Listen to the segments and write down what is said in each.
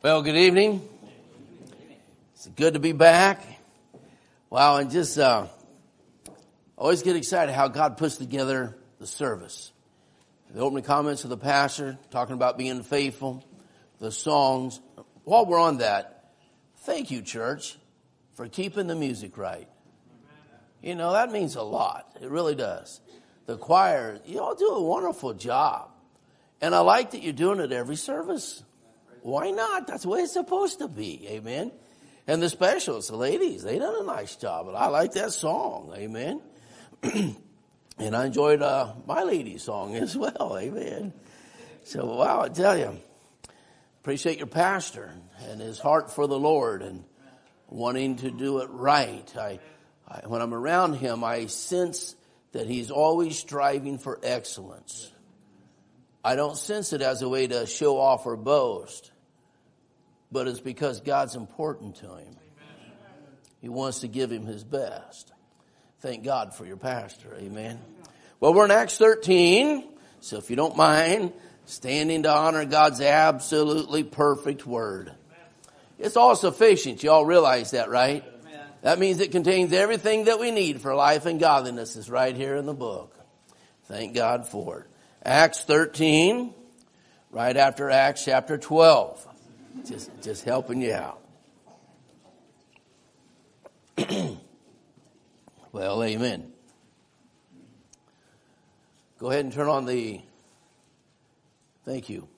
Well, good evening. It's good to be back. Wow, and just always get excited how God puts together the service. The opening comments of the pastor, talking about being faithful, the songs. While we're on that, thank you, church, for keeping the music right. You know, that means a lot. It really does. The choir, you all do a wonderful job. And I like that you're doing it every service. Why not? That's the way it's supposed to be. Amen. And the specials, the ladies, they done a nice job. But I like that song. Amen. And I enjoyed my lady's song as well. Amen. So, wow, I tell you, appreciate your pastor and his heart for the Lord and wanting to do it right. When I'm around him, I sense that he's always striving for excellence. I don't sense it as a way to show off or boast, but it's because God's important to him. He wants to give him his best. Thank God for your pastor. Amen. Well, we're in Acts 13, so if you don't mind, standing to honor God's absolutely perfect word. It's all sufficient. You all realize that, right? That means it contains everything that we need for life and godliness is right here in the book. Thank God for it. Acts 13, right after Acts chapter 12. Just helping you out. Well, amen. Go ahead and turn on the, thank you.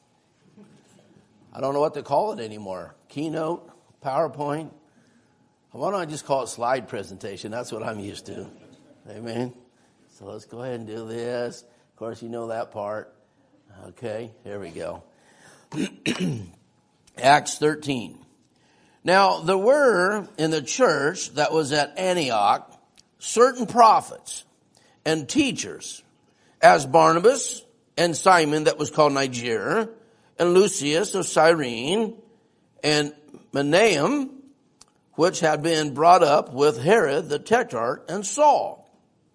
I don't know what to call it anymore. Keynote, PowerPoint. Why don't I just call it slide presentation? That's what I'm used to. Amen. So let's go ahead and do this. Of course, you know that part. Okay, here we go. Acts 13. Now, there were in the church that was at Antioch certain prophets and teachers, as Barnabas and Simon that was called Niger, and Lucius of Cyrene, and Manaen, which had been brought up with Herod the Tetrarch and Saul.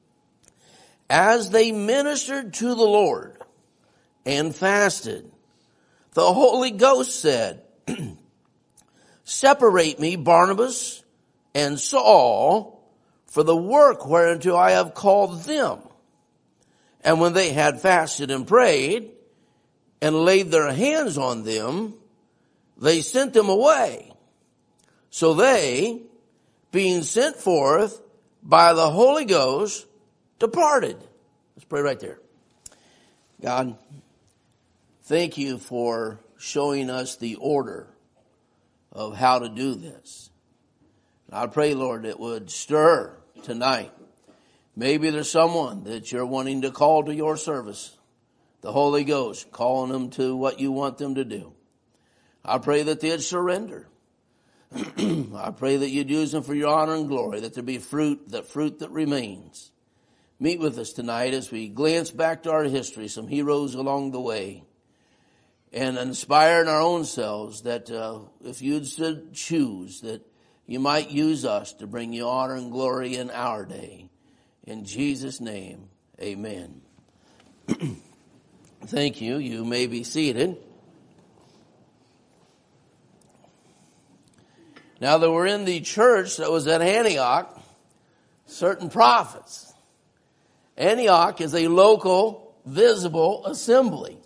As they ministered to the Lord and fasted, the Holy Ghost said, separate me, Barnabas and Saul, for the work whereunto I have called them. And when they had fasted and prayed and laid their hands on them, they sent them away. So they, being sent forth by the Holy Ghost, departed. Let's pray right there. God, thank you for showing us the order of how to do this. And I pray, Lord, it would stir tonight. Maybe there's someone that you're wanting to call to your service. The Holy Ghost calling them to what you want them to do. I pray that they'd surrender. I pray that you'd use them for your honor and glory, that there be fruit that remains. Meet with us tonight as we glance back to our history, some heroes along the way, and inspire in our own selves that if you'd choose, that you might use us to bring you honor and glory in our day. In Jesus' name, amen. Thank you. You may be seated. Now, there were in the church that was at Antioch certain prophets. Antioch is a local, visible assembly.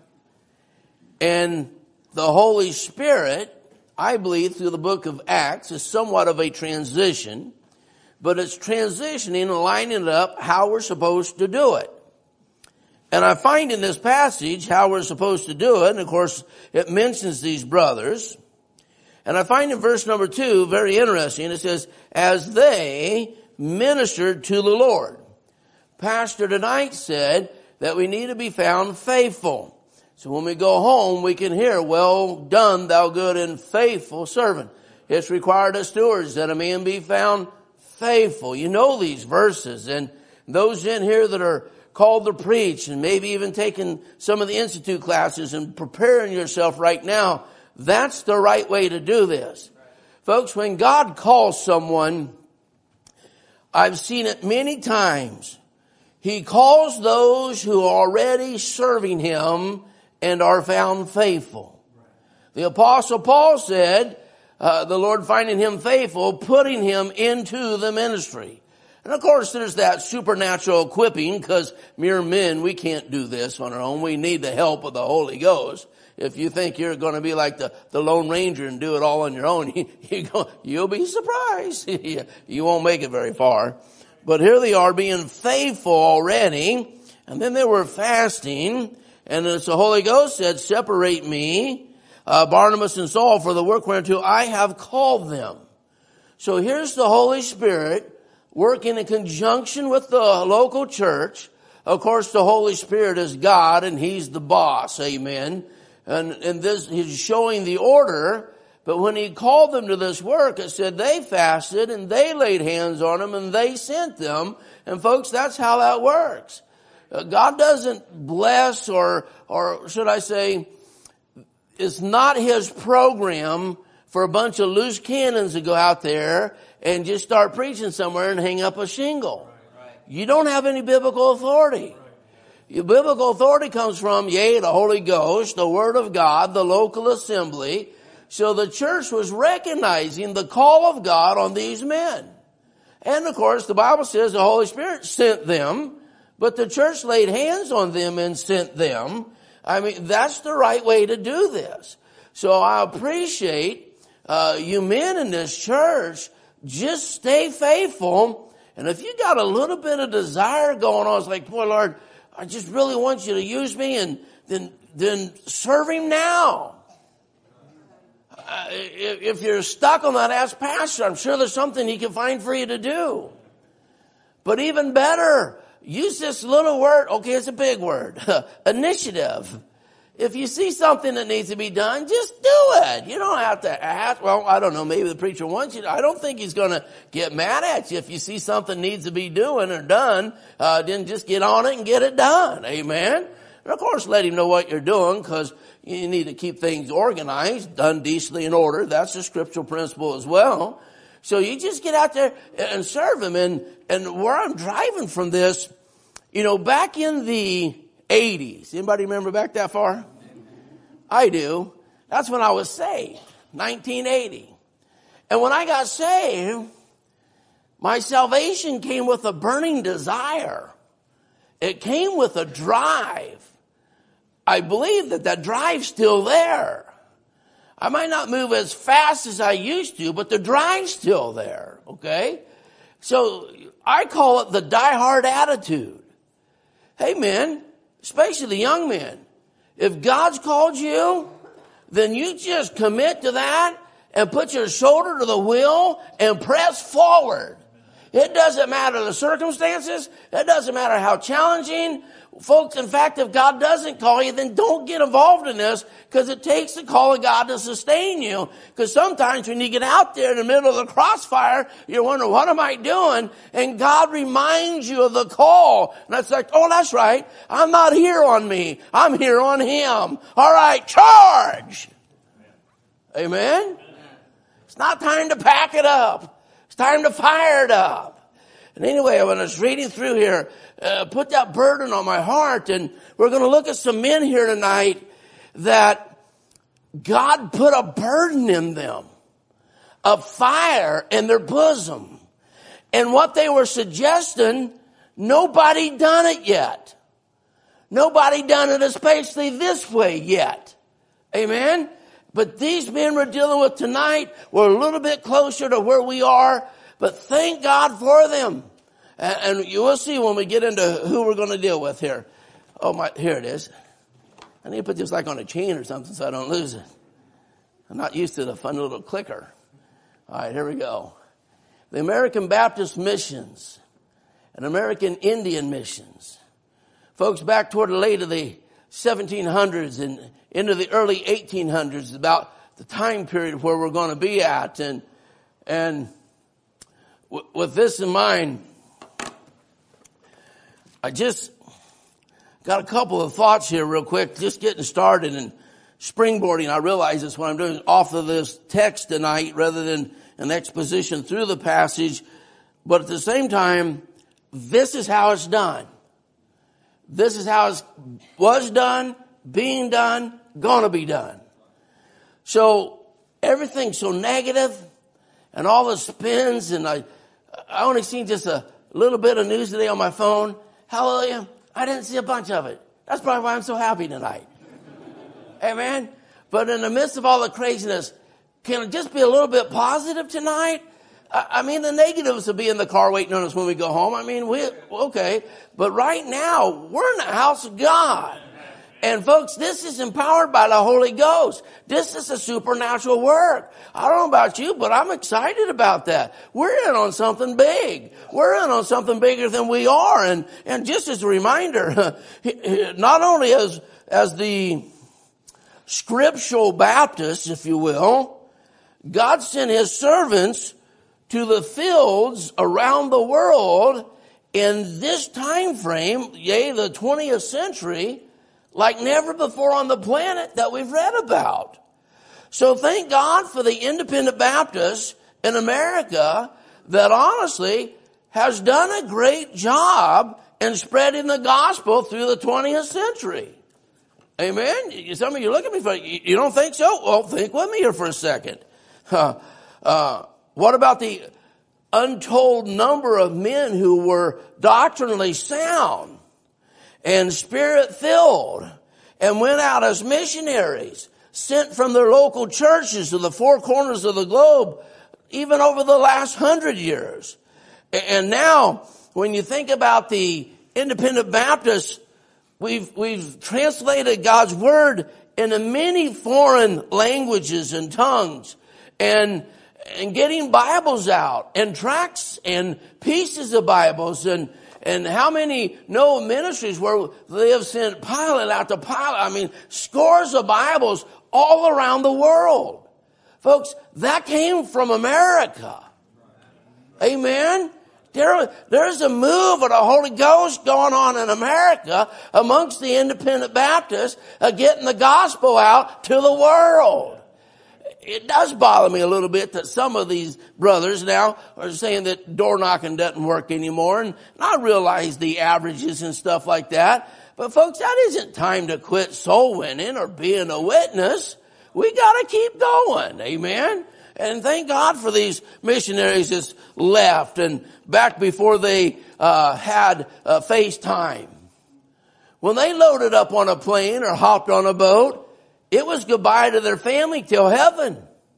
And the Holy Spirit, I believe, through the book of Acts, is somewhat of a transition. But it's transitioning and lining up how we're supposed to do it. And I find in this passage how we're supposed to do it. And, of course, it mentions these brothers. And I find in verse number 2, very interesting, it says, as they ministered to the Lord. Pastor tonight said that we need to be found faithful. So when we go home, we can hear, well done, thou good and faithful servant. It's required of stewards that a man be found faithful. You know these verses, and those in here that are called to preach and maybe even taking some of the institute classes and preparing yourself right now, that's the right way to do this. Folks, when God calls someone, I've seen it many times. He calls those who are already serving him and are found faithful. The Apostle Paul said, the Lord finding him faithful, putting him into the ministry. And of course there's that supernatural equipping, because mere men, we can't do this on our own. We need the help of the Holy Ghost. If you think you're going to be like the Lone Ranger and do it all on your own, you'll be surprised. You won't make it very far. But here they are being faithful already. And then they were fasting. And as the Holy Ghost said, separate me, Barnabas and Saul, for the work whereunto I have called them. So here's the Holy Spirit working in conjunction with the local church. Of course, the Holy Spirit is God and He's the boss. Amen. And this, He's showing the order. But when He called them to this work, it said they fasted and they laid hands on them and they sent them. And folks, that's how that works. God doesn't bless or should I say, it's not His program for a bunch of loose cannons to go out there and just start preaching somewhere and hang up a shingle. You don't have any biblical authority. Your biblical authority comes from, the Holy Ghost, the Word of God, the local assembly. So the church was recognizing the call of God on these men. And of course, the Bible says the Holy Spirit sent them, but the church laid hands on them and sent them. I mean, that's the right way to do this. So I appreciate you men in this church. Just stay faithful. And if you got a little bit of desire going on, it's like, boy, Lord, I just really want you to use me, and then serve Him now. If you're stuck on that, ask Pastor. I'm sure there's something he can find for you to do. But even better, use this little word. Okay, it's a big word. Initiative. If you see something that needs to be done, just do it. You don't have to ask. Well, I don't know. Maybe the preacher wants you to. I don't think he's going to get mad at you if you see something needs to be doing or done. Then just get on it and get it done. Amen. And of course, let him know what you're doing, because you need to keep things organized, done decently in order. That's a scriptural principle as well. So you just get out there and serve Him. And where I'm driving from this, back in the 80s. Anybody remember back that far? I do. That's when I was saved, 1980. And when I got saved, my salvation came with a burning desire. It came with a drive. I believe that drive's still there. I might not move as fast as I used to, but the drive's still there, okay? So I call it the die-hard attitude. Hey, men, especially the young men, if God's called you, then you just commit to that and put your shoulder to the wheel and press forward. It doesn't matter the circumstances. It doesn't matter how challenging. Folks, in fact, if God doesn't call you, then don't get involved in this, because it takes the call of God to sustain you. Because sometimes when you get out there in the middle of the crossfire, you're wondering, what am I doing? And God reminds you of the call. And it's like, oh, that's right. I'm not here on me. I'm here on Him. All right, charge. Amen? It's not time to pack it up. It's time to fire it up. And anyway, when I was reading through here, put that burden on my heart, and we're going to look at some men here tonight that God put a burden in them, a fire in their bosom. And what they were suggesting, nobody done it yet. Nobody done it especially this way yet. Amen? But these men we're dealing with tonight were a little bit closer to where we are, but thank God for them. And you will see when we get into who we're going to deal with here. Oh my, here it is. I need to put this like on a chain or something so I don't lose it. I'm not used to the fun little clicker. All right, here we go. The American Baptist missions and American Indian missions. Folks, back toward the late of the 1700s and into the early 1800s is about the time period where we're going to be at. And with this in mind, I just got a couple of thoughts here real quick, just getting started and springboarding. I realize this what I'm doing off of this text tonight rather than an exposition through the passage. But at the same time, this is how it's done. This is how it was done, being done, going to be done. So everything's so negative and all the spins, and I only seen just a little bit of news today on my phone. Hallelujah. I didn't see a bunch of it. That's probably why I'm so happy tonight. Amen. But in the midst of all the craziness, can it just be a little bit positive tonight? I mean, the negatives will be in the car waiting on us when we go home. I mean, okay. But right now, we're in the house of God. And folks, this is empowered by the Holy Ghost. This is a supernatural work. I don't know about you, but I'm excited about that. We're in on something big. We're in on something bigger than we are. And just as a reminder, not only as the scriptural Baptists, if you will, God sent his servants to the fields around the world in this time frame, yea, the 20th century, like never before on the planet that we've read about. So thank God for the independent Baptists in America that honestly has done a great job in spreading the gospel through the 20th century. Amen? Some of you look at me funny. You don't think so? Well, think with me here for a second. What about the untold number of men who were doctrinally sound and spirit-filled and went out as missionaries, sent from their local churches to the four corners of the globe, even over the last 100 years. And now, when you think about the independent Baptists, we've translated God's word into many foreign languages and tongues, and getting Bibles out, and tracts and pieces of Bibles, and how many know ministries where they have sent pilot after pilot? I mean, scores of Bibles all around the world. Folks, that came from America. Amen? There's a move of the Holy Ghost going on in America amongst the independent Baptists of getting the gospel out to the world. It does bother me a little bit that some of these brothers now are saying that door knocking doesn't work anymore. And I realize the averages and stuff like that. But folks, that isn't time to quit soul winning or being a witness. We got to keep going. Amen. And thank God for these missionaries that's left and back before they had FaceTime. When they loaded up on a plane or hopped on a boat, it was goodbye to their family till heaven.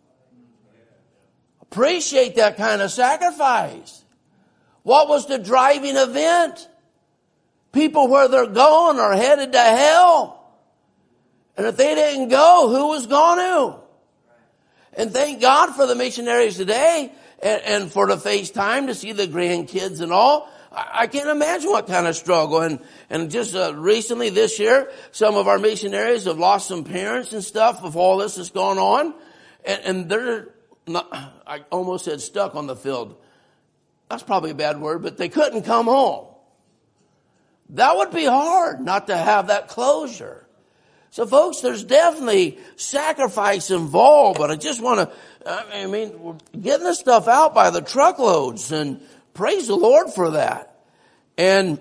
Appreciate that kind of sacrifice. What was the driving event? People where they're going are headed to hell. And if they didn't go, who was going to? And thank God for the missionaries today and for the FaceTime to see the grandkids and all. I can't imagine what kind of struggle. And just recently this year, some of our missionaries have lost some parents and stuff with all this that's going on. And they're not, I almost said stuck on the field. That's probably a bad word, but they couldn't come home. That would be hard not to have that closure. So folks, there's definitely sacrifice involved, but I just want to, we're getting this stuff out by the truckloads, and praise the Lord for that. And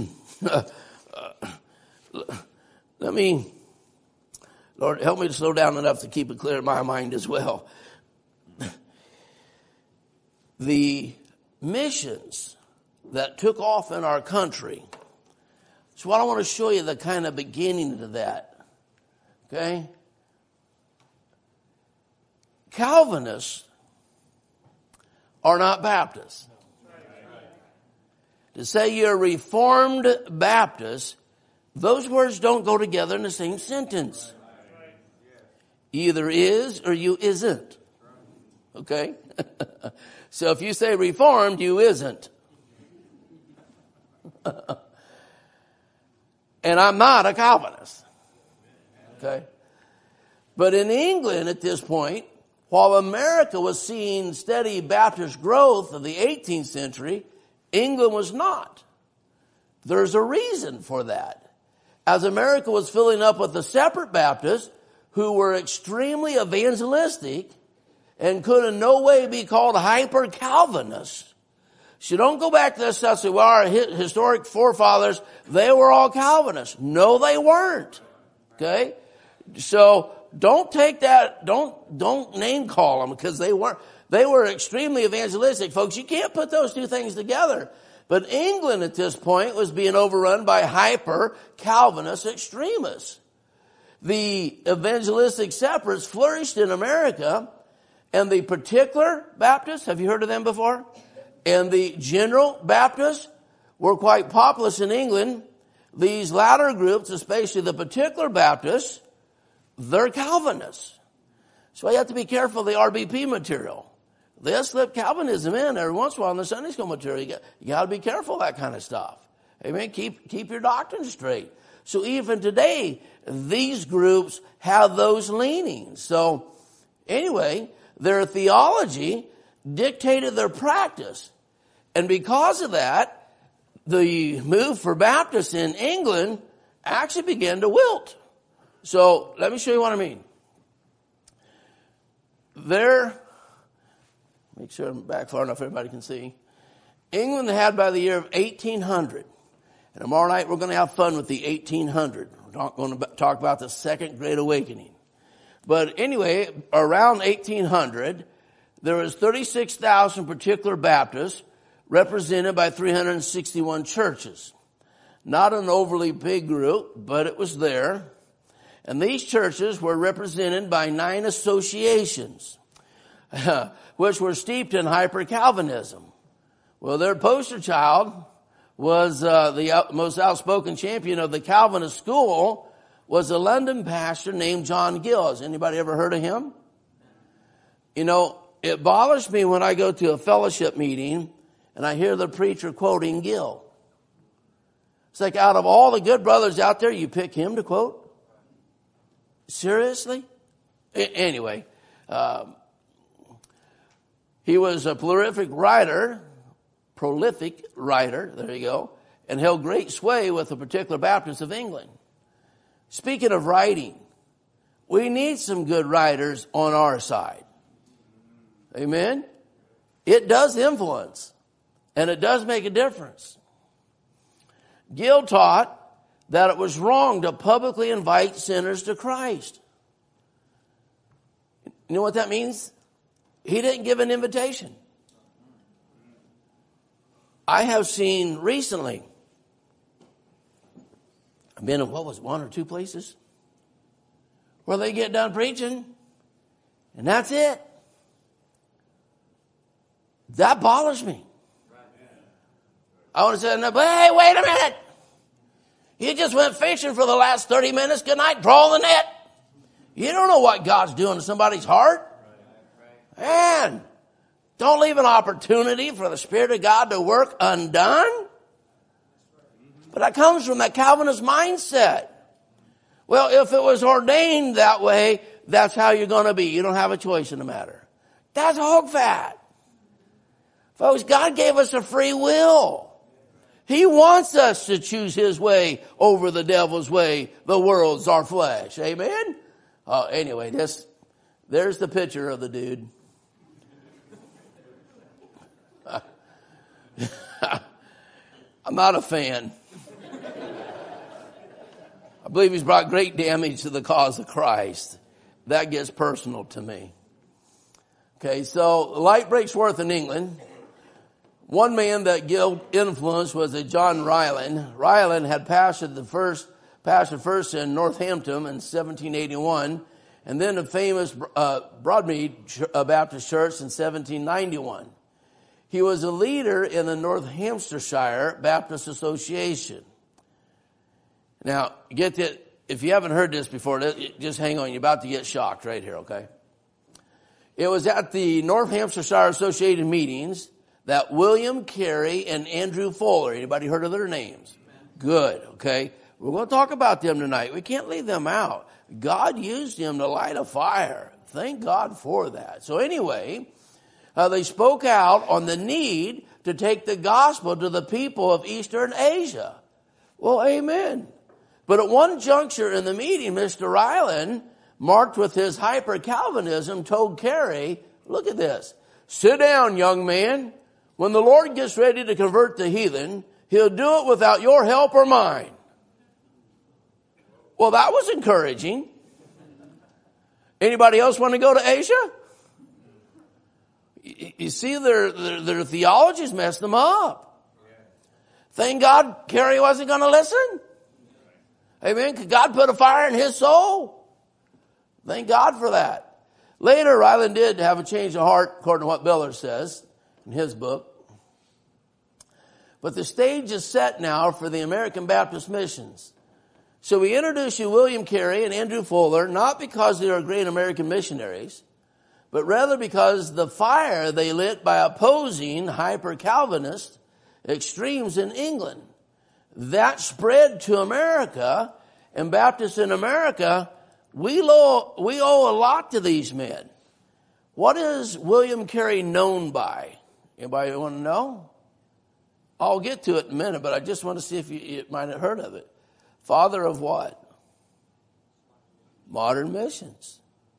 Lord, help me to slow down enough to keep it clear in my mind as well. The missions that took off in our country, so I want to show you the kind of beginning to that. Okay? Calvinists are not Baptists. To say you're a Reformed Baptist, those words don't go together in the same sentence. Either is or you isn't. Okay? So if you say Reformed, you isn't. And I'm not a Calvinist. Okay? But in England at this point, while America was seeing steady Baptist growth of the 18th century, England was not. There's a reason for that. As America was filling up with the separate Baptists who were extremely evangelistic and could in no way be called hyper-Calvinists. So don't go back to this stuff and say, well, our historic forefathers, they were all Calvinists. No, they weren't. Okay? So don't take that, don't name call them, because they were extremely evangelistic. Folks, you can't put those two things together. But England at this point was being overrun by hyper Calvinist extremists. The evangelistic separates flourished in America, and the particular Baptists, have you heard of them before? And the general Baptists were quite populous in England. These latter groups, especially the particular Baptists, they're Calvinists. So you have to be careful of the RBP material. They'll slip Calvinism in every once in a while in the Sunday school material. You got to be careful of that kind of stuff. Amen. Keep your doctrine straight. So even today, these groups have those leanings. So anyway, their theology dictated their practice. And because of that, the move for Baptists in England actually began to wilt. So let me show you what I mean. Make sure I'm back far enough everybody can see. England had by the year of 1800. And tomorrow night we're going to have fun with the 1800. We're not going to talk about the Second Great Awakening. But anyway, around 1800, there was 36,000 particular Baptists represented by 361 churches. Not an overly big group, but it was there. And these churches were represented by 9 associations, which were steeped in hyper-Calvinism. Well, their poster child was the most outspoken champion of the Calvinist school, was a London pastor named John Gill. Has anybody ever heard of him? You know, it bothers me when I go to a fellowship meeting and I hear the preacher quoting Gill. It's like, out of all the good brothers out there, you pick him to quote? Seriously? Anyway, he was a prolific writer, there you go, and held great sway with the particular Baptists of England. Speaking of writing, we need some good writers on our side. Amen? It does influence, and it does make a difference. Gill taught that it was wrong to publicly invite sinners to Christ. You know what that means? He didn't give an invitation. I have seen recently, I've been in, 1 or 2 places where they get done preaching and that's it. That bothers me. I want to say, hey, wait a minute. You just went fishing for the last 30 minutes. Good night. Draw the net. You don't know what God's doing to somebody's heart. Man, don't leave an opportunity for the Spirit of God to work undone. But that comes from that Calvinist mindset. Well, if it was ordained that way, that's how you're going to be. You don't have a choice in the matter. That's hog fat. Folks, God gave us a free will. He wants us to choose His way over the devil's way. The world's our flesh. Amen? Anyway, there's the picture of the dude. I'm not a fan. I believe he's brought great damage to the cause of Christ. That gets personal to me. Okay, so light breaks forth in England. One man that Gill influenced was a John Ryland. Ryland had pastored first in Northampton in 1781, and then the famous Broadmead Baptist Church in 1791. He was a leader in the North Hampshire Baptist Association. Now, get that. If you haven't heard this before, just hang on. You're about to get shocked right here, okay? It was at the North Hampshire Association meetings that William Carey and Andrew Fuller, anybody heard of their names? Good, okay? We're going to talk about them tonight. We can't leave them out. God used them to light a fire. Thank God for that. So anyway, they spoke out on the need to take the gospel to the people of Eastern Asia. Well, amen. But at one juncture in the meeting, Mr. Ryland, marked with his hyper-Calvinism, told Carey, look at this, sit down, young man. When the Lord gets ready to convert the heathen, He'll do it without your help or mine. Well, that was encouraging. Anybody else want to go to Asia? You see, their theologies messed them up. Thank God Kerry wasn't going to listen. Amen. Could God put a fire in his soul? Thank God for that. Later, Ryland did have a change of heart, according to what Biller says in his book. But the stage is set now for the American Baptist missions. So we introduce you William Carey and Andrew Fuller, not because they are great American missionaries, but rather because the fire they lit by opposing hyper-Calvinist extremes in England. That spread to America, and Baptists in America, we owe a lot to these men. What is William Carey known by? Anybody want to know? I'll get to it in a minute, but I just want to see if you might have heard of it. Father of what? Modern missions.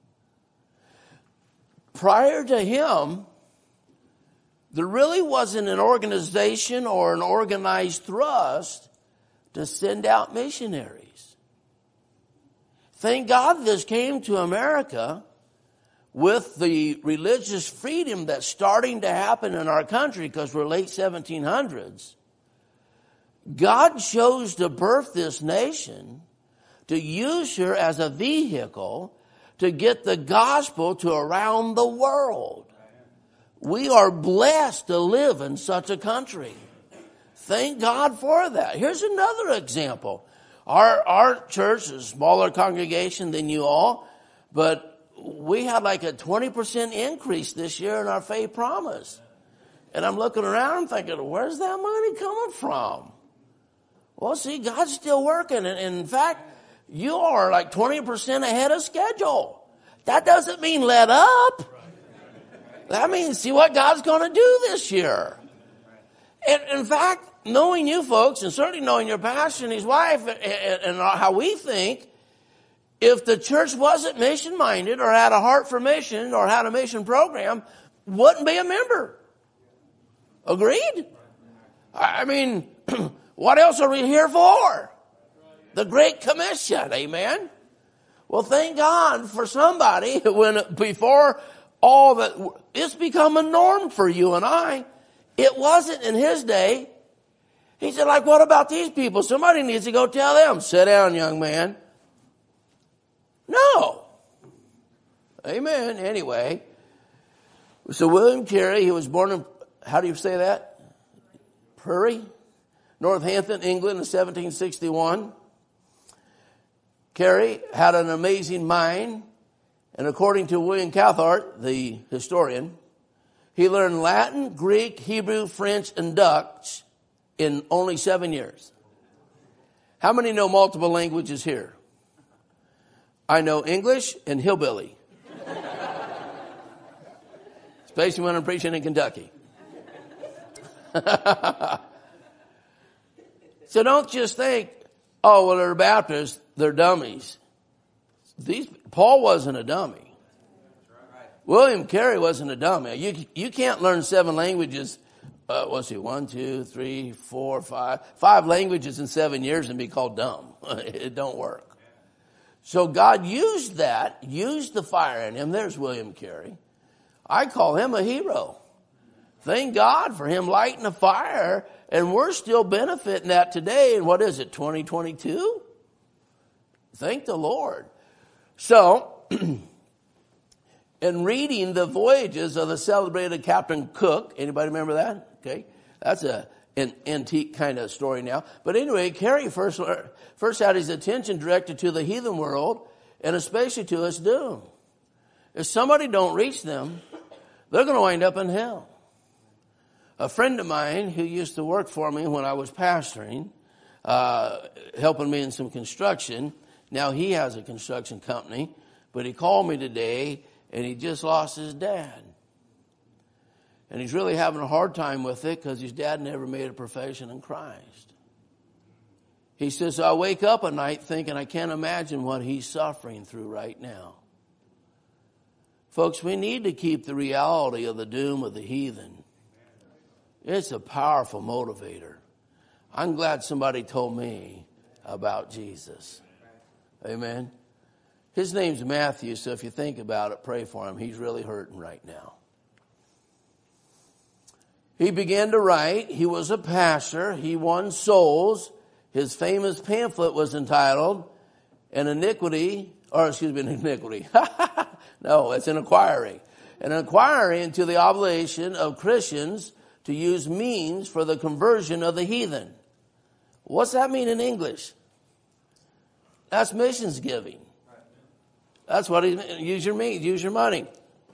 Prior to him, there really wasn't an organization or an organized thrust to send out missionaries. Thank God this came to America with the religious freedom that's starting to happen in our country, because we're late 1700s. God chose to birth this nation, to use her as a vehicle to get the gospel to around the world. We are blessed to live in such a country. Thank God for that. Here's another example. Our church is a smaller congregation than you all, but we had like a 20% increase this year in our faith promise. And I'm looking around thinking, where's that money coming from? Well, see, God's still working. And in fact, you are like 20% ahead of schedule. That doesn't mean let up. That means see what God's going to do this year. And in fact, knowing you folks, and certainly knowing your pastor and his wife and how we think, if the church wasn't mission-minded or had a heart for mission or had a mission program, wouldn't be a member. Agreed? I mean, what else are we here for? The Great Commission, amen? Well, thank God for somebody when before all that, it's become a norm for you and I. It wasn't in his day. He said, like, what about these people? Somebody needs to go tell them. Sit down, young man. No. Amen. Anyway, so William Carey, he was born in, how do you say that? Prairie? Northampton, England in 1761. Carey had an amazing mind, and according to William Cathcart, the historian, he learned Latin, Greek, Hebrew, French, and Dutch in only 7 years. How many know multiple languages here? I know English and hillbilly. Especially when I'm preaching in Kentucky. So don't just think, oh, well, they're Baptists, they're dummies. Paul wasn't a dummy. William Carey wasn't a dummy. You can't learn 7 languages. Let's see, 1, 2, 3, 4, 5. 5 languages in 7 years and be called dumb. It don't work. So God used the fire in him. There's William Carey. I call him a hero. Thank God for him lighting a fire, and we're still benefiting that today. And what is it, 2022? Thank the Lord. So, in reading the voyages of the celebrated Captain Cook, anybody remember that? Okay, that's an antique kind of story now. But anyway, Carey first had his attention directed to the heathen world, and especially to its doom. If somebody don't reach them, they're going to wind up in hell. A friend of mine who used to work for me when I was pastoring, helping me in some construction, now he has a construction company, but he called me today and he just lost his dad. And he's really having a hard time with it because his dad never made a profession in Christ. He says, I wake up at night thinking I can't imagine what he's suffering through right now. Folks, we need to keep the reality of the doom of the heathen. It's a powerful motivator. I'm glad somebody told me about Jesus. Amen. His name's Matthew, so if you think about it, pray for him. He's really hurting right now. He began to write. He was a pastor. He won souls. His famous pamphlet was entitled, An Inquiry. No, it's an inquiry. An inquiry into the obligation of Christians to use means for the conversion of the heathen. What's that mean in English? That's missions giving. That's what use your means, use your money.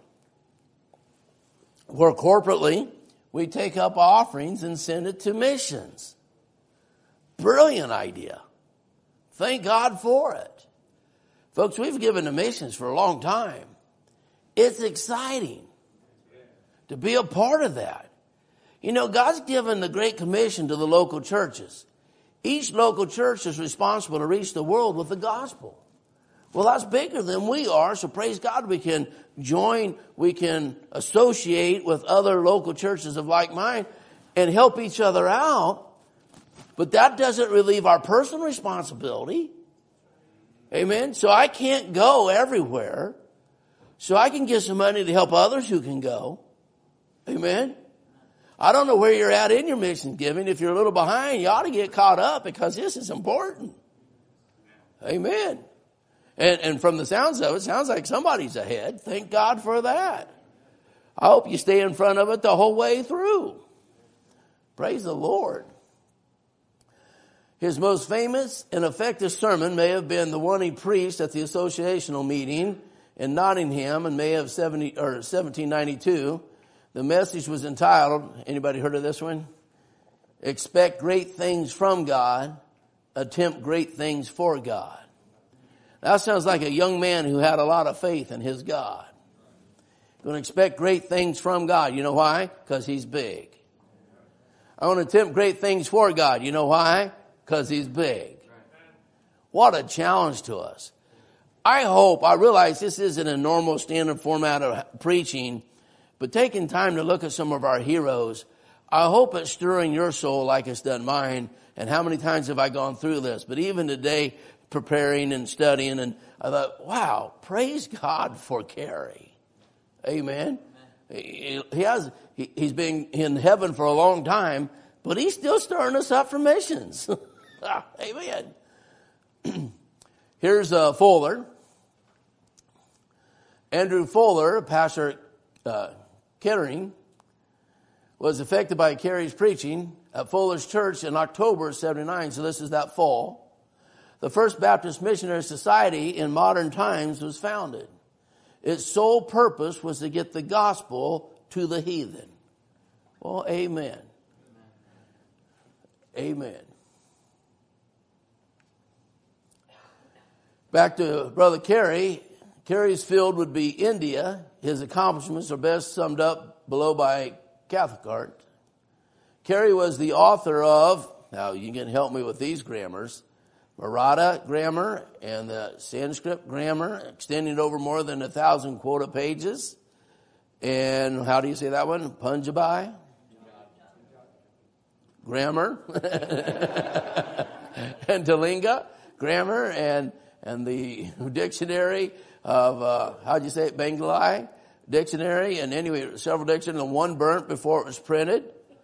Where corporately, we take up offerings and send it to missions. Brilliant idea. Thank God for it. Folks, we've given to missions for a long time. It's exciting to be a part of that. You know, God's given the Great Commission to the local churches. Each local church is responsible to reach the world with the gospel. Well, that's bigger than we are, so praise God we can join, we can associate with other local churches of like mind and help each other out. But that doesn't relieve our personal responsibility. Amen? So I can't go everywhere. So I can give some money to help others who can go. Amen? I don't know where you're at in your mission giving. If you're a little behind, you ought to get caught up because this is important. Amen. And from the sounds of it, sounds like somebody's ahead. Thank God for that. I hope you stay in front of it the whole way through. Praise the Lord. His most famous and effective sermon may have been the one he preached at the associational meeting in Nottingham in May of 1792. The message was entitled, anybody heard of this one? Expect great things from God, attempt great things for God. That sounds like a young man who had a lot of faith in his God. Going to expect great things from God. You know why? Because he's big. I want to attempt great things for God. You know why? Because he's big. What a challenge to us. I realize this isn't a normal standard format of preaching, but taking time to look at some of our heroes, I hope it's stirring your soul like it's done mine. And how many times have I gone through this? But even today, preparing and studying, and I thought, wow, praise God for Kerry. Amen. He's been in heaven for a long time, but he's still stirring us up for missions. Amen. Here's Fuller. Andrew Fuller, Pastor Kettering, was affected by Carey's preaching at Fuller's church in October of 79, so this is that fall. The First Baptist Missionary Society in modern times was founded. Its sole purpose was to get the gospel to the heathen. Well, amen. Amen. Back to Brother Carey. Carey's field would be India. His accomplishments are best summed up below by Cathcart. Carey was the author of, now you can help me with these grammars, Maratha grammar and the Sanskrit grammar, extending over more than 1,000 quota pages. And how do you say that one? Punjabi grammar and Telinga grammar and the dictionary of how'd you say it? Bengali dictionary, and anyway, several dictionaries, and one burnt before it was printed.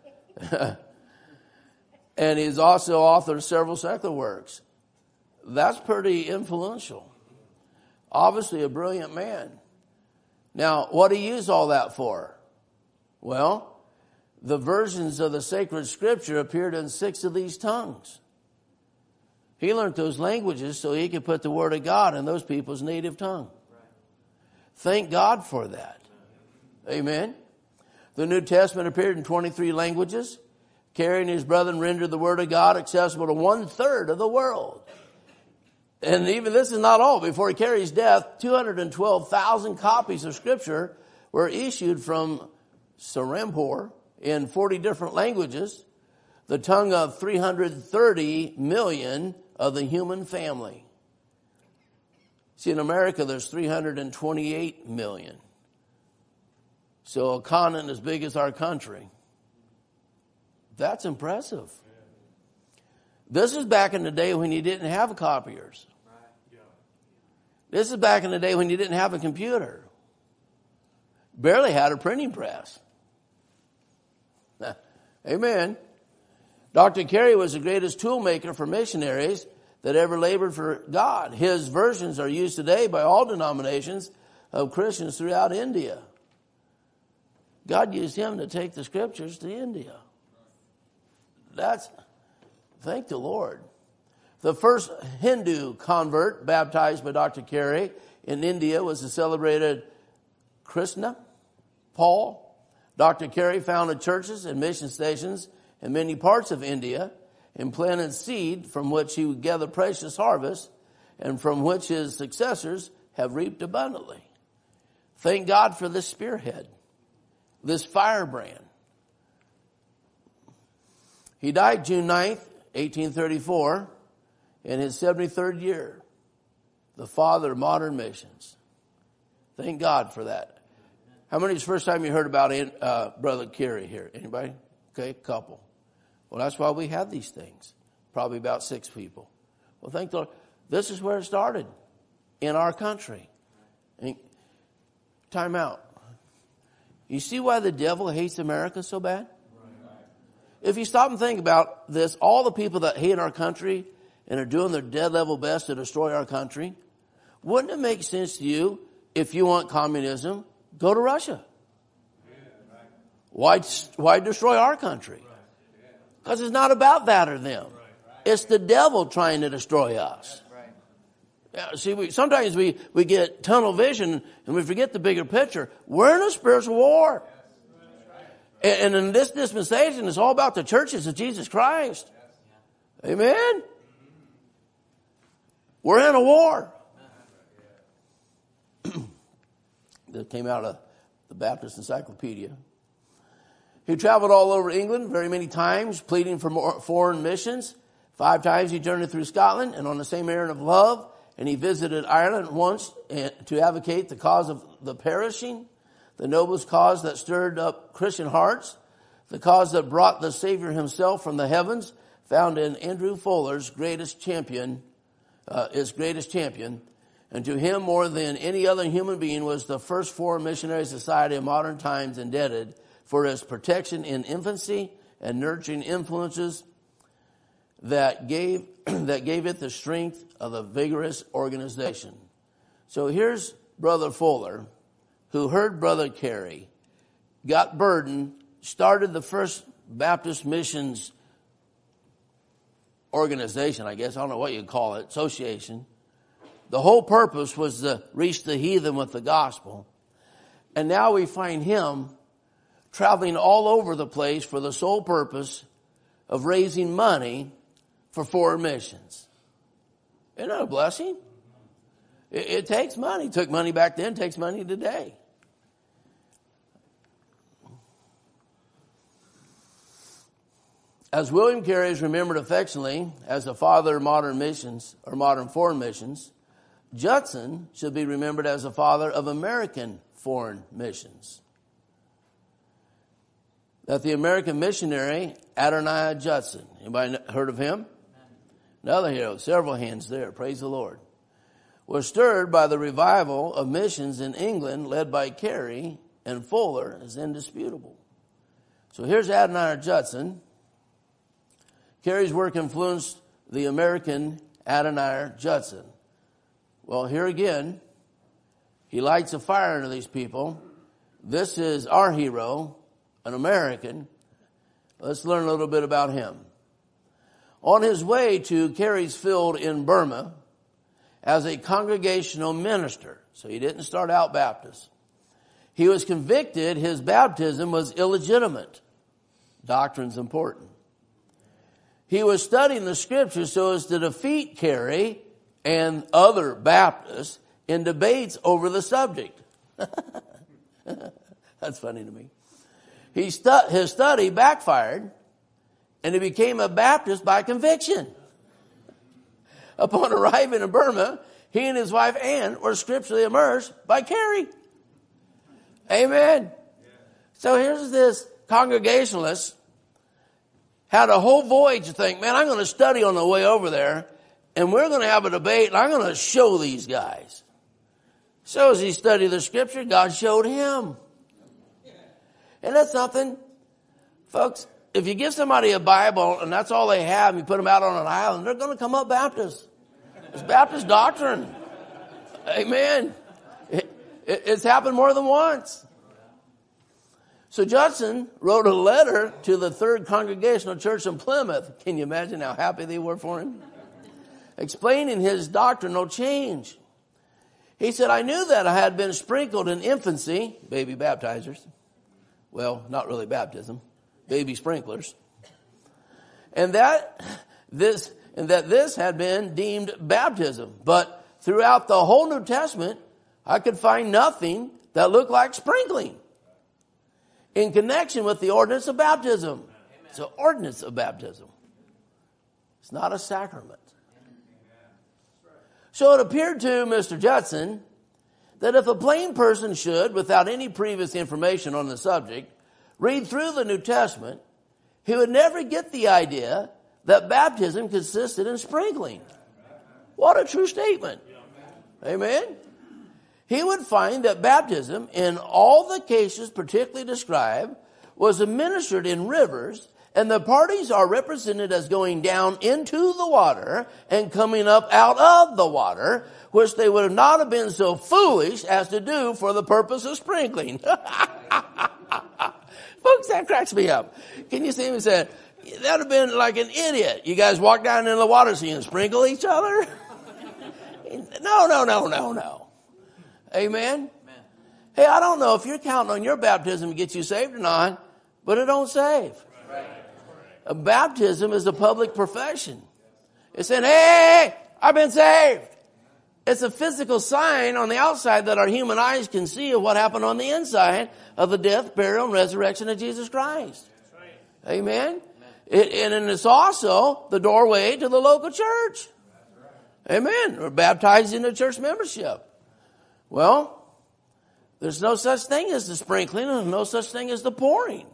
And he's also authored several secular works. That's pretty influential. Obviously a brilliant man. Now, what did he use all that for? Well, the versions of the sacred scripture appeared in 6 of these tongues. He learned those languages so he could put the word of God in those people's native tongue. Thank God for that. Amen. The New Testament appeared in 23 languages. Carey and his brethren rendered the word of God accessible to 1/3 of the world. And even this is not all. Before Carey's death, 212,000 copies of Scripture were issued from Serampore in 40 different languages, the tongue of 330 million of the human family. See, in America, there's 328 million. So a continent as big as our country. That's impressive. This is back in the day when you didn't have copiers. This is back in the day when you didn't have a computer. Barely had a printing press. Amen. Dr. Carey was the greatest tool maker for missionaries that ever labored for God. His versions are used today by all denominations of Christians throughout India. God used him to take the scriptures to India. Thank the Lord. The first Hindu convert baptized by Dr. Carey in India was the celebrated Krishna Paul. Dr. Carey founded churches and mission stations in many parts of India and planted seed from which he would gather precious harvest and from which his successors have reaped abundantly. Thank God for this spearhead, this firebrand. He died June 9th, 1834, in his 73rd year, the father of modern missions. Thank God for that. How many is the first time you heard about Brother Carey here? Anybody? Okay, couple. Well, that's why we have these things. Probably about 6 people. Well, thank the Lord. This is where it started in our country. Time out. You see why the devil hates America so bad? If you stop and think about this, all the people that hate our country and are doing their dead level best to destroy our country, wouldn't it make sense to you if you want communism, go to Russia? Why destroy our country? Because it's not about that or them. It's the devil trying to destroy us. Yeah, see, sometimes we get tunnel vision and we forget the bigger picture. We're in a spiritual war. And in this dispensation, it's all about the churches of Jesus Christ. Amen? We're in a war. That came out of the Baptist Encyclopedia. He traveled all over England very many times, pleading for more foreign missions. 5 times he journeyed through Scotland and on the same errand of love. And he visited Ireland once to advocate the cause of the perishing, the noblest cause that stirred up Christian hearts, the cause that brought the Savior himself from the heavens, found in Andrew Fuller's greatest champion, his greatest champion. And to him, more than any other human being, was the first foreign missionary society of modern times indebted for its protection in infancy and nurturing influences that gave it the strength of a vigorous organization. So here's Brother Fuller, who heard Brother Carey, got burdened, started the first Baptist missions organization, I guess. I don't know what you'd call it, association. The whole purpose was to reach the heathen with the gospel. And now we find him traveling all over the place for the sole purpose of raising money for foreign missions. Isn't that a blessing? It takes money. It took money back then, takes money today. As William Carey is remembered affectionately as the father of modern missions or modern foreign missions, Judson should be remembered as the father of American foreign missions. That the American missionary Adoniah Judson, anybody heard of him? Another hero, several hands there, praise the Lord, was stirred by the revival of missions in England led by Carey and Fuller is indisputable. So here's Adoniah Judson. Carey's work influenced the American Adoniah Judson. Well, here again, he lights a fire into these people. This is our hero, an American. Let's learn a little bit about him. On his way to Carey's Field in Burma as a congregational minister, so he didn't start out Baptist, he was convicted his baptism was illegitimate. Doctrine's important. He was studying the scriptures so as to defeat Carey and other Baptists in debates over the subject. That's funny to me. His study backfired, and he became a Baptist by conviction. Upon arriving in Burma, he and his wife Ann were scripturally immersed by Carey. Amen. So here's this Congregationalist had a whole voyage to think, man, I'm going to study on the way over there, and we're going to have a debate, and I'm going to show these guys. So as he studied the scripture, God showed him. And that's something, folks, if you give somebody a Bible and that's all they have, and you put them out on an island, they're going to come up Baptist. It's Baptist doctrine. Amen. It's happened more than once. So Judson wrote a letter to the Third Congregational Church in Plymouth. Can you imagine how happy they were for him? Explaining his doctrinal change. He said, I knew that I had been sprinkled in infancy, baby baptizers. Well, not really baptism, baby sprinklers. And that this had been deemed baptism. But throughout the whole New Testament, I could find nothing that looked like sprinkling in connection with the ordinance of baptism. It's an ordinance of baptism. It's not a sacrament. So it appeared to Mr. Judson that if a plain person should, without any previous information on the subject, read through the New Testament, he would never get the idea that baptism consisted in sprinkling. What a true statement. Amen. He would find that baptism, in all the cases particularly described, was administered in rivers, and the parties are represented as going down into the water and coming up out of the water, which they would not have been so foolish as to do for the purpose of sprinkling. Folks, that cracks me up. Can you see him say, that would have been like an idiot. You guys walk down in the water so you can sprinkle each other? No. Amen? Hey, I don't know if you're counting on your baptism to get you saved or not, but it don't save. A baptism is a public profession. It's saying, hey, I've been saved. It's a physical sign on the outside that our human eyes can see of what happened on the inside of the death, burial, and resurrection of Jesus Christ. Amen? And it's also the doorway to the local church. Amen. We're baptized into church membership. Well, there's no such thing as the sprinkling and no such thing as the pouring.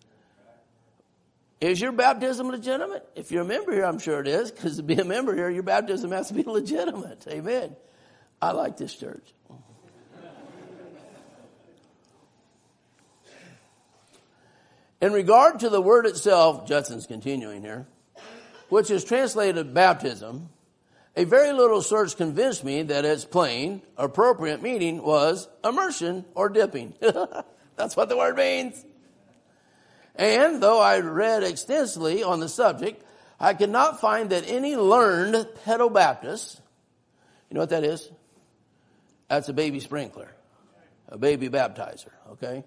Is your baptism legitimate? If you're a member here, I'm sure it is, because to be a member here, your baptism has to be legitimate. Amen. I like this church. In regard to the word itself, Judson's continuing here, which is translated baptism, a very little search convinced me that its plain, appropriate meaning was immersion or dipping. That's what the word means. And though I read extensively on the subject, I could not find that any learned pedobaptist, you know what that is? That's a baby sprinkler, a baby baptizer, okay?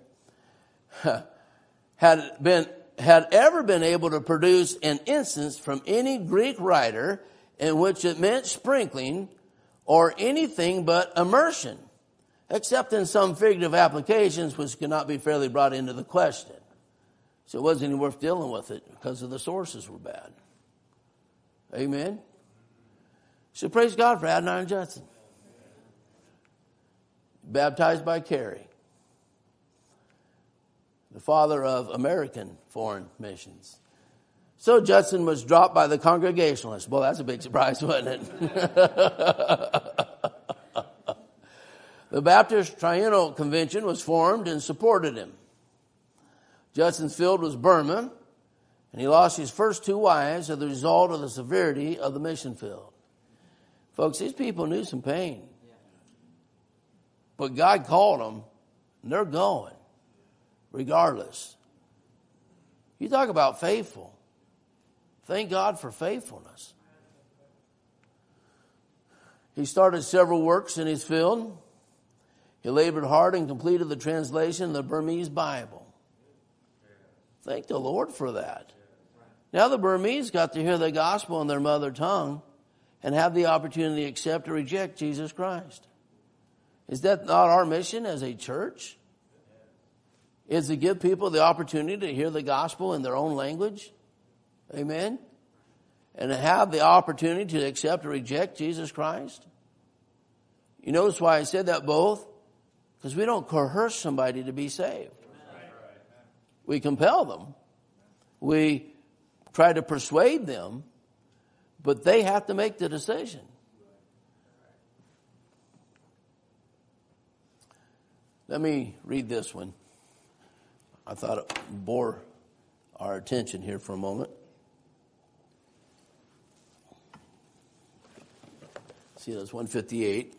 had ever been able to produce an instance from any Greek writer in which it meant sprinkling or anything but immersion, except in some figurative applications which cannot be fairly brought into the question. So it wasn't even worth dealing with it because of the sources were bad. Amen. So praise God for Adoniram Judson. Baptized by Carey, the father of American foreign missions. So Judson was dropped by the Congregationalists. Well, that's a big surprise, wasn't it? The Baptist Triennial Convention was formed and supported him. Judson's field was Burma, and he lost his first two wives as a result of the severity of the mission field. Folks, these people knew some pain. But God called them, and they're going, regardless. You talk about faithful. Thank God for faithfulness. He started several works in his field. He labored hard and completed the translation of the Burmese Bible. Thank the Lord for that. Now the Burmese got to hear the gospel in their mother tongue and have the opportunity to accept or reject Jesus Christ. Is that not our mission as a church? Is to give people the opportunity to hear the gospel in their own language? Amen? And to have the opportunity to accept or reject Jesus Christ? You notice why I said that both? Because we don't coerce somebody to be saved. We compel them. We try to persuade them, but they have to make the decision. Let me read this one. I thought it bore our attention here for a moment. See, that's 158.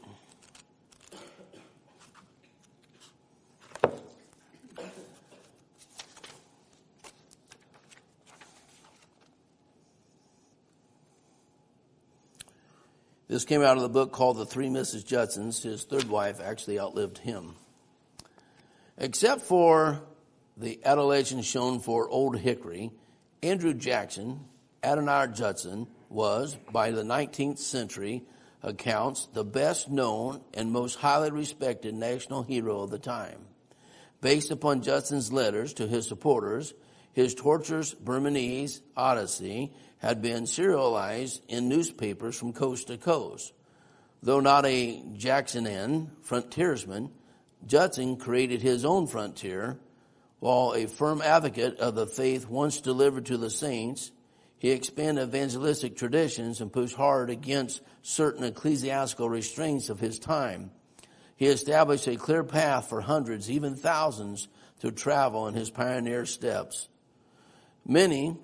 This came out of the book called The Three Mrs. Judsons. His third wife actually outlived him. Except for the adulation shown for Old Hickory, Andrew Jackson, Adoniram Judson, was, by the 19th century accounts, the best known and most highly respected national hero of the time. Based upon Judson's letters to his supporters, his torturous Burmese Odyssey had been serialized in newspapers from coast to coast. Though not a Jacksonian frontiersman, Judson created his own frontier. While a firm advocate of the faith once delivered to the saints, he expanded evangelistic traditions and pushed hard against certain ecclesiastical restraints of his time. He established a clear path for hundreds, even thousands, to travel in his pioneer steps. More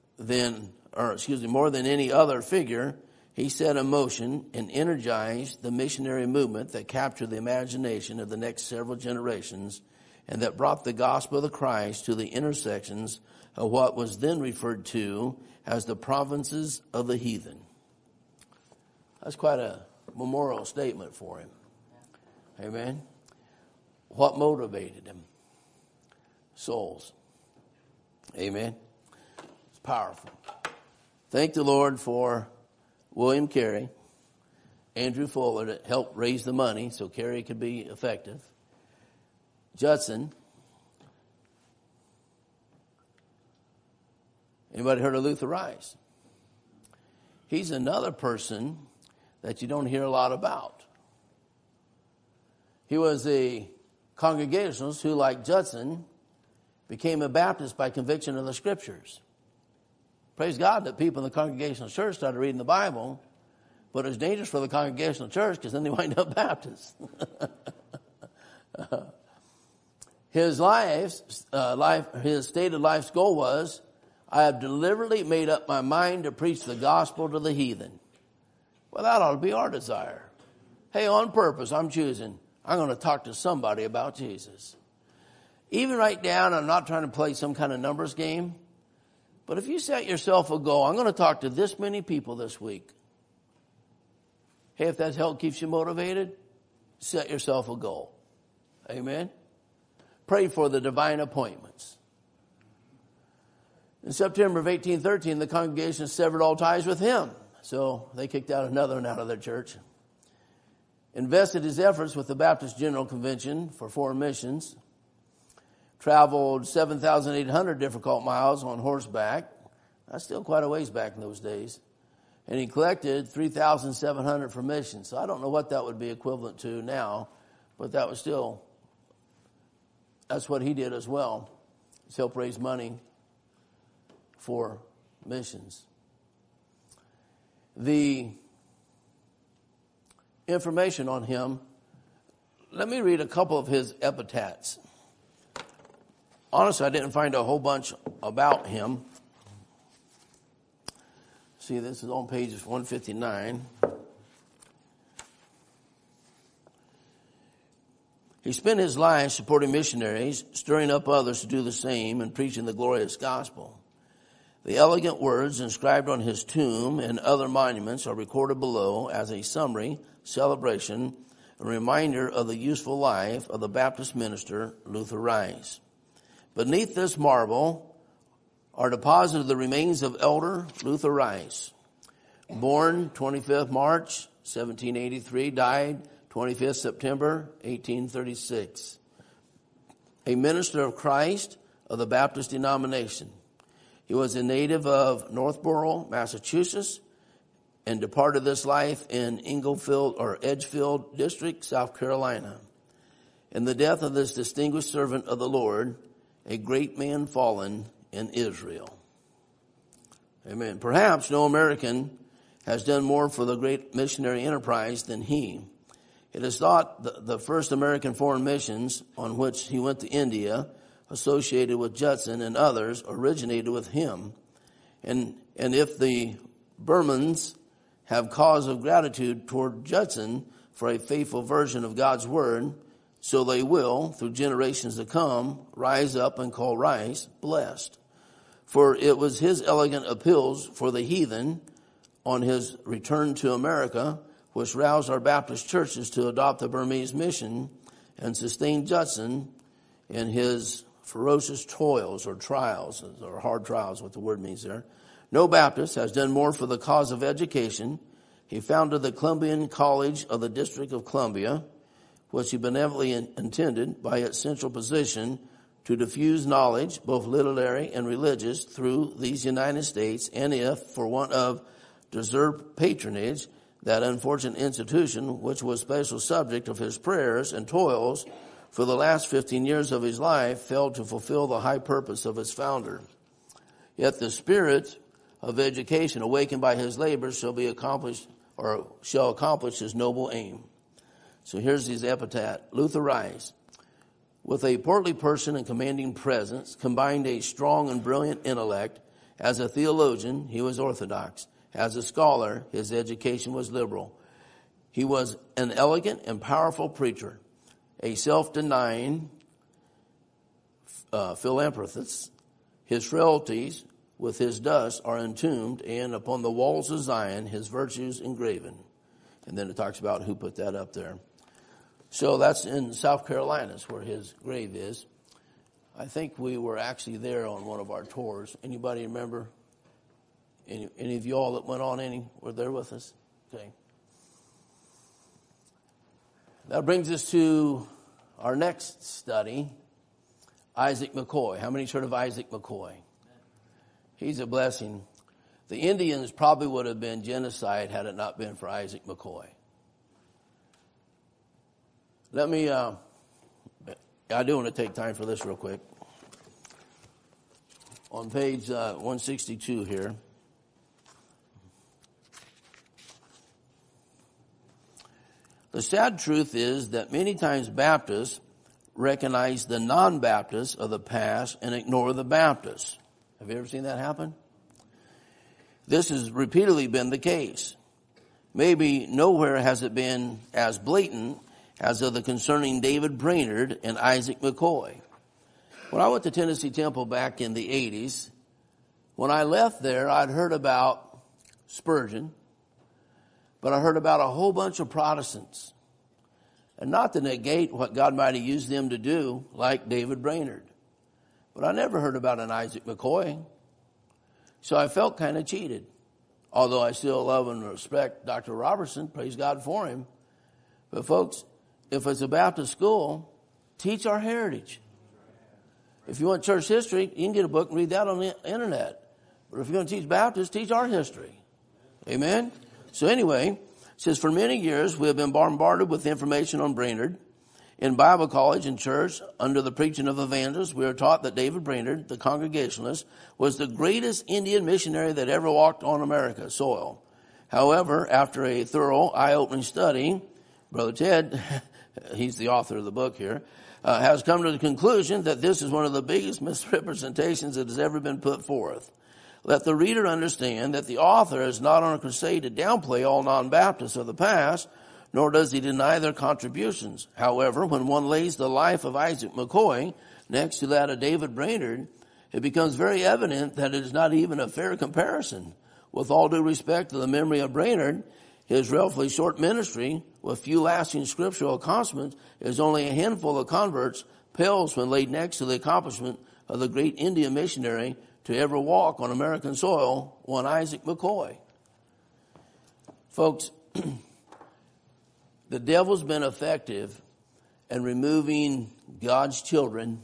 than any other figure, he set in motion and energized the missionary movement that captured the imagination of the next several generations and that brought the gospel of the Christ to the intersections of what was then referred to as the provinces of the heathen. That's quite a memorial statement for him. Amen. What motivated him? Souls. Amen. It's powerful. Thank the Lord for William Carey, Andrew Fuller that helped raise the money so Carey could be effective. Judson. Anybody heard of Luther Rice? He's another person that you don't hear a lot about. He was a Congregationalist who, like Judson, became a Baptist by conviction of the Scriptures. Praise God that people in the Congregational church started reading the Bible, but it's dangerous for the Congregational church because then they wind up Baptists. His stated life's goal was, I have deliberately made up my mind to preach the gospel to the heathen. Well, that ought to be our desire. Hey, on purpose, I'm going to talk to somebody about Jesus. Even write down, I'm not trying to play some kind of numbers game, but if you set yourself a goal, I'm going to talk to this many people this week. Hey, if that help keeps you motivated, set yourself a goal. Amen. Pray for the divine appointments. In September of 1813, the congregation severed all ties with him. So they kicked out another one out of their church. Invested his efforts with the Baptist General Convention for foreign missions. Traveled 7,800 difficult miles on horseback. That's still quite a ways back in those days. And he collected 3,700 for missions. So I don't know what that would be equivalent to now, but that was still, that's what he did as well. He's helped raise money for missions. The information on him, let me read a couple of his epitaphs. Honestly, I didn't find a whole bunch about him. See, this is on page 159. He spent his life supporting missionaries, stirring up others to do the same, and preaching the glorious gospel. The elegant words inscribed on his tomb and other monuments are recorded below as a summary, celebration, a reminder of the useful life of the Baptist minister Luther Rice. Beneath this marble are deposited the remains of Elder Luther Rice. Born 25th March 1783, died 25th September 1836. A minister of Christ of the Baptist denomination. He was a native of Northborough, Massachusetts, and departed this life in Edgefield District, South Carolina. In the death of this distinguished servant of the Lord, a great man fallen in Israel. Amen. Perhaps no American has done more for the great missionary enterprise than he. It is thought the first American foreign missions on which he went to India, associated with Judson and others, originated with him. And if the Burmans have cause of gratitude toward Judson for a faithful version of God's word, so they will, through generations to come, rise up and call Rice blessed. For it was his elegant appeals for the heathen on his return to America which roused our Baptist churches to adopt the Burmese mission and sustained Judson in his ferocious toils or trials, or hard trials, what the word means there. No Baptist has done more for the cause of education. He founded the Columbian College of the District of Columbia, which he benevolently intended by its central position to diffuse knowledge, both literary and religious, through these United States, and if, for want of deserved patronage, that unfortunate institution, which was special subject of his prayers and toils for the last 15 years of his life, failed to fulfill the high purpose of its founder. Yet the spirit of education awakened by his labors shall accomplish his noble aim. So here's his epitaph. Luther Rice, with a portly person and commanding presence, combined a strong and brilliant intellect. As a theologian, he was orthodox. As a scholar, his education was liberal. He was an elegant and powerful preacher, a self-denying philanthropist. His frailties with his dust are entombed, and upon the walls of Zion his virtues engraven. And then it talks about who put that up there. So that's in South Carolina, is where his grave is. I think we were actually there on one of our tours. Anybody remember? Any of you all that went on any were there with us? Okay. That brings us to our next study, Isaac McCoy. How many's heard of Isaac McCoy? He's a blessing. The Indians probably would have been genocide had it not been for Isaac McCoy. Let me, I do want to take time for this real quick. On page 162 here. The sad truth is that many times Baptists recognize the non-Baptists of the past and ignore the Baptists. Have you ever seen that happen? This has repeatedly been the case. Maybe nowhere has it been as blatant as of the concerning David Brainerd and Isaac McCoy. When I went to Tennessee Temple back in the 80s, when I left there, I'd heard about Spurgeon, but I heard about a whole bunch of Protestants. And not to negate what God might have used them to do, like David Brainerd. But I never heard about an Isaac McCoy. So I felt kind of cheated. Although I still love and respect Dr. Robertson, praise God for him. But folks, if it's a Baptist school, teach our heritage. If you want church history, you can get a book and read that on the internet. But if you're going to teach Baptist, teach our history. Amen? So anyway, it says, for many years we have been bombarded with information on Brainerd. In Bible college and church, under the preaching of evangelists, we are taught that David Brainerd, the Congregationalist, was the greatest Indian missionary that ever walked on America's soil. However, after a thorough, eye-opening study, Brother Ted, he's the author of the book here, has come to the conclusion that this is one of the biggest misrepresentations that has ever been put forth. Let the reader understand that the author is not on a crusade to downplay all non-Baptists of the past, nor does he deny their contributions. However, when one lays the life of Isaac McCoy next to that of David Brainerd, it becomes very evident that it is not even a fair comparison. With all due respect to the memory of Brainerd, his relatively short ministry, with few lasting scriptural accomplishments, is only a handful of converts, pales when laid next to the accomplishment of the great Indian missionary to ever walk on American soil, one Isaac McCoy. Folks, the devil's been effective in removing God's children,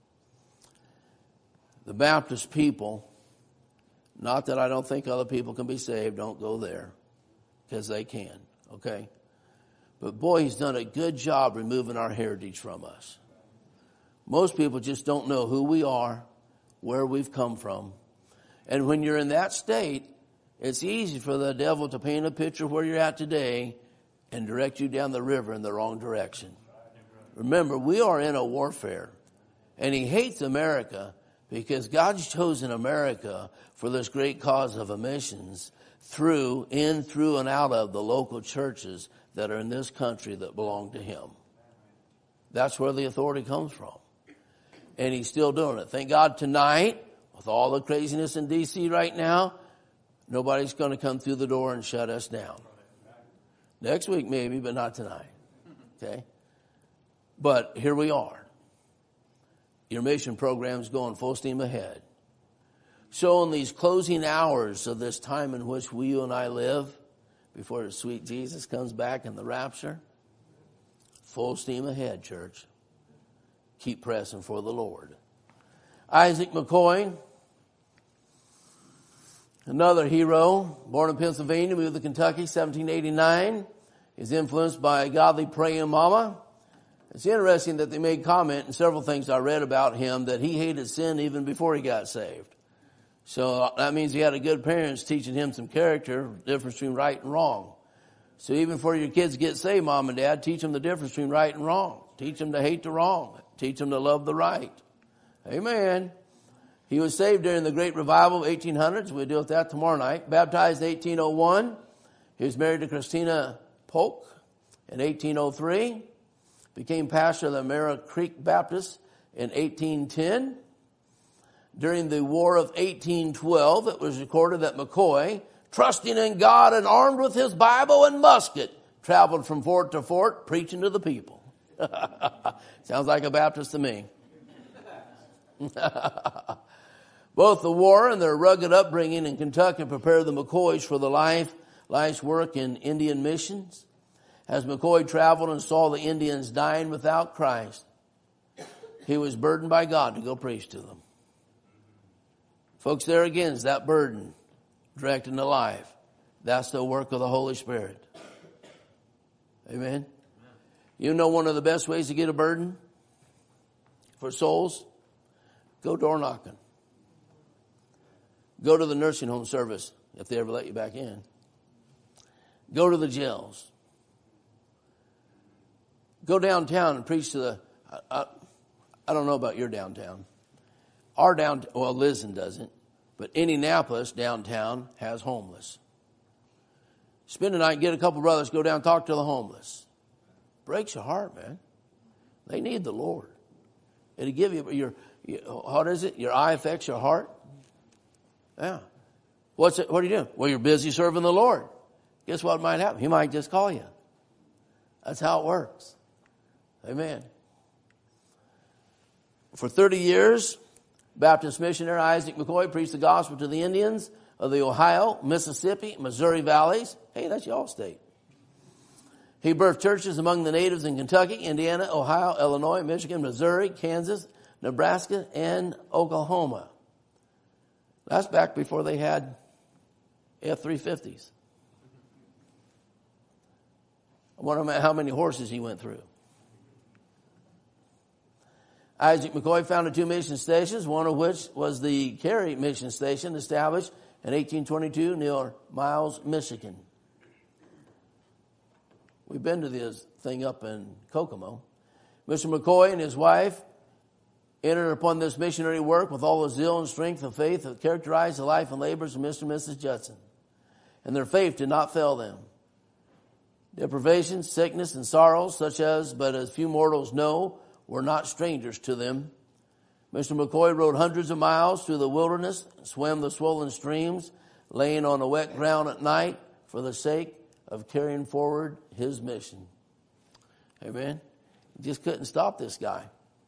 the Baptist people. Not that I don't think other people can be saved. Don't go there, because they can, okay? But boy, he's done a good job removing our heritage from us. Most people just don't know who we are, where we've come from. And when you're in that state, it's easy for the devil to paint a picture of where you're at today and direct you down the river in the wrong direction. Remember, we are in a warfare, and he hates America because God's chosen America for this great cause of missions through, and out of the local churches that are in this country that belong to him. That's where the authority comes from. And he's still doing it. Thank God tonight, with all the craziness in D.C. right now, nobody's going to come through the door and shut us down. Next week maybe, but not tonight. Okay? But here we are. Your mission program's going full steam ahead. So in these closing hours of this time in which you and I live, before the sweet Jesus comes back in the rapture, full steam ahead, church. Keep pressing for the Lord. Isaac McCoy, another hero, born in Pennsylvania, moved to Kentucky, 1789. He's influenced by a godly praying mama. It's interesting that they made comment in several things I read about him that he hated sin even before he got saved. So that means he had a good parents teaching him some character, difference between right and wrong. So even before your kids get saved, mom and dad, teach them the difference between right and wrong. Teach them to hate the wrong. Teach them to love the right. Amen. He was saved during the Great Revival of 1800s. We'll deal with that tomorrow night. Baptized in 1801. He was married to Christina Polk in 1803. Became pastor of the Mara Creek Baptist in 1810. During the War of 1812, it was recorded that McCoy, trusting in God and armed with his Bible and musket, traveled from fort to fort preaching to the people. Sounds like a Baptist to me. Both the war and their rugged upbringing in Kentucky prepared the McCoys for the life's work in Indian missions. As McCoy traveled and saw the Indians dying without Christ, he was burdened by God to go preach to them. Folks, there again is that burden directing to life. That's the work of the Holy Spirit. Amen. You know one of the best ways to get a burden for souls? Go door knocking. Go to the nursing home service if they ever let you back in. Go to the jails. Go downtown and preach to the, I don't know about your downtown. Our downtown, well, Lisbon doesn't, but Indianapolis downtown has homeless. Spend the night, get a couple brothers, go down, talk to the homeless. Breaks your heart, man. They need the Lord. It'll give you what is it? Your eye affects your heart. Yeah. What are you doing? Well, you're busy serving the Lord. Guess what might happen? He might just call you. That's how it works. Amen. For 30 years, Baptist missionary Isaac McCoy preached the gospel to the Indians of the Ohio, Mississippi, Missouri valleys. Hey, that's y'all state. He birthed churches among the natives in Kentucky, Indiana, Ohio, Illinois, Michigan, Missouri, Kansas, Nebraska, and Oklahoma. That's back before they had F-350s. I wonder how many horses he went through. Isaac McCoy founded 2 mission stations, one of which was the Cary Mission Station, established in 1822 near Miles, Michigan. We've been to this thing up in Kokomo. Mr. McCoy and his wife entered upon this missionary work with all the zeal and strength of faith that characterized the life and labors of Mr. and Mrs. Judson. And their faith did not fail them. Deprivation, sickness, and sorrows, such as but as few mortals know, were not strangers to them. Mr. McCoy rode hundreds of miles through the wilderness, swam the swollen streams, laying on the wet ground at night for the sake of carrying forward his mission. Amen. He just couldn't stop this guy.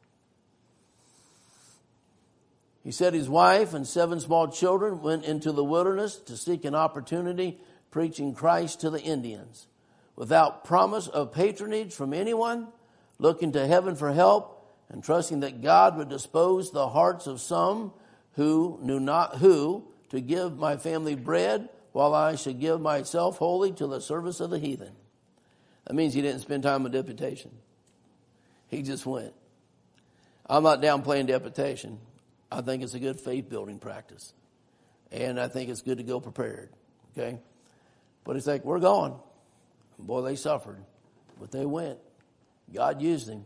He said his wife and 7 small children went into the wilderness to seek an opportunity preaching Christ to the Indians. Without promise of patronage from anyone, looking to heaven for help and trusting that God would dispose the hearts of some who knew not who to give my family bread while I should give myself wholly to the service of the heathen. That means he didn't spend time with deputation. He just went. I'm not downplaying deputation. I think it's a good faith building practice. And I think it's good to go prepared. Okay? But it's like, we're going. Boy, they suffered, but they went. God used him.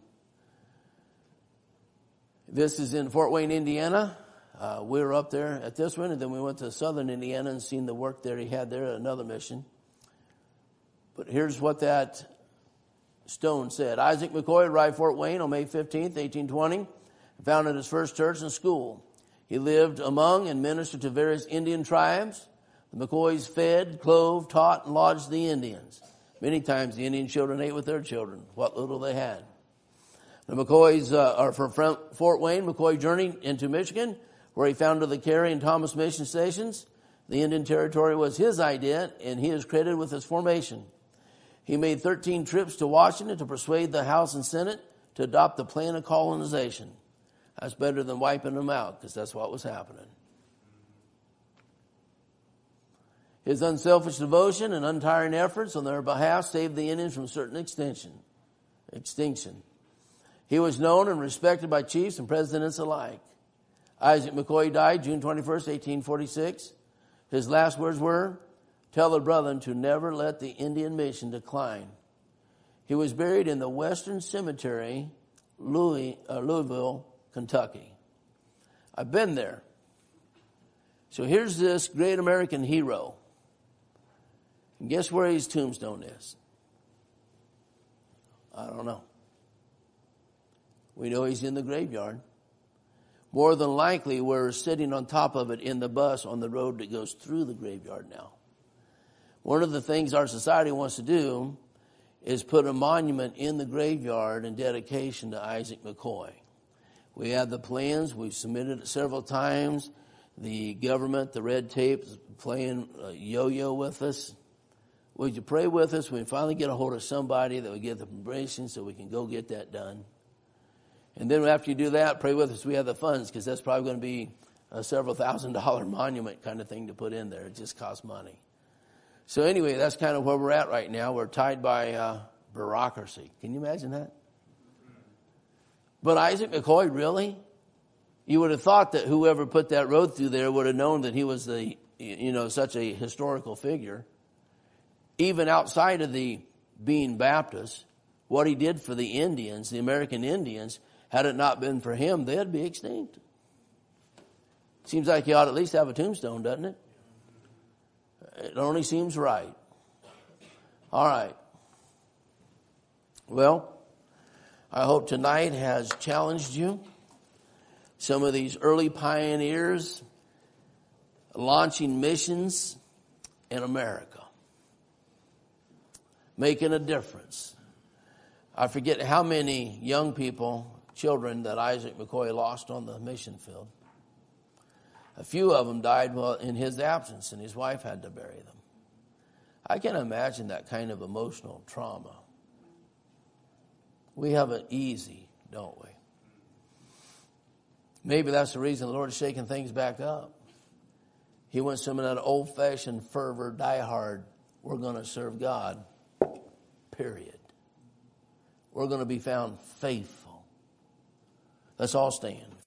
This is in Fort Wayne, Indiana. We were up there at this one, and then we went to southern Indiana and seen the work there he had there at another mission. But here's what that stone said. Isaac McCoy arrived at Fort Wayne on May 15th, 1820, and founded his first church and school. He lived among and ministered to various Indian tribes. The McCoys fed, clothed, taught, and lodged the Indians. Many times the Indian children ate with their children, what little they had. The McCoys are from Fort Wayne. McCoy journeyed into Michigan, where he founded the Carey and Thomas mission stations. The Indian Territory was his idea, and he is credited with its formation. He made 13 trips to Washington to persuade the House and Senate to adopt the plan of colonization. That's better than wiping them out, because that's what was happening. His unselfish devotion and untiring efforts on their behalf saved the Indians from certain extinction. He was known and respected by chiefs and presidents alike. Isaac McCoy died June 21st, 1846. His last words were, "Tell the brethren to never let the Indian mission decline." He was buried in the Western Cemetery, Louisville, Kentucky. I've been there. So here's this great American hero. And guess where his tombstone is? I don't know. We know he's in the graveyard. More than likely, we're sitting on top of it in the bus on the road that goes through the graveyard now. One of the things our society wants to do is put a monument in the graveyard in dedication to Isaac McCoy. We have the plans. We've submitted it several times. The government, the red tape, is playing yo-yo with us. Would you pray with us? We finally get a hold of somebody that would get the permission so we can go get that done. And then after you do that, pray with us. We have the funds, because that's probably going to be a several $1,000 monument kind of thing to put in there. It just costs money. So anyway, that's kind of where we're at right now. We're tied by bureaucracy. Can you imagine that? But Isaac McCoy, really? You would have thought that whoever put that road through there would have known that he was such a historical figure. Even outside of the being Baptist, what he did for the Indians, the American Indians, had it not been for him, they'd be extinct. Seems like he ought to at least have a tombstone, doesn't it? It only seems right. All right. Well, I hope tonight has challenged you. Some of these early pioneers launching missions in America, making a difference. I forget how many young people, children, that Isaac McCoy lost on the mission field. A few of them died in his absence, and his wife had to bury them. I can imagine that kind of emotional trauma. We have it easy, don't we? Maybe that's the reason the Lord is shaking things back up. He wants some of that old-fashioned fervor, die-hard, we're going to serve God, period. We're going to be found faithful. Let's all stand.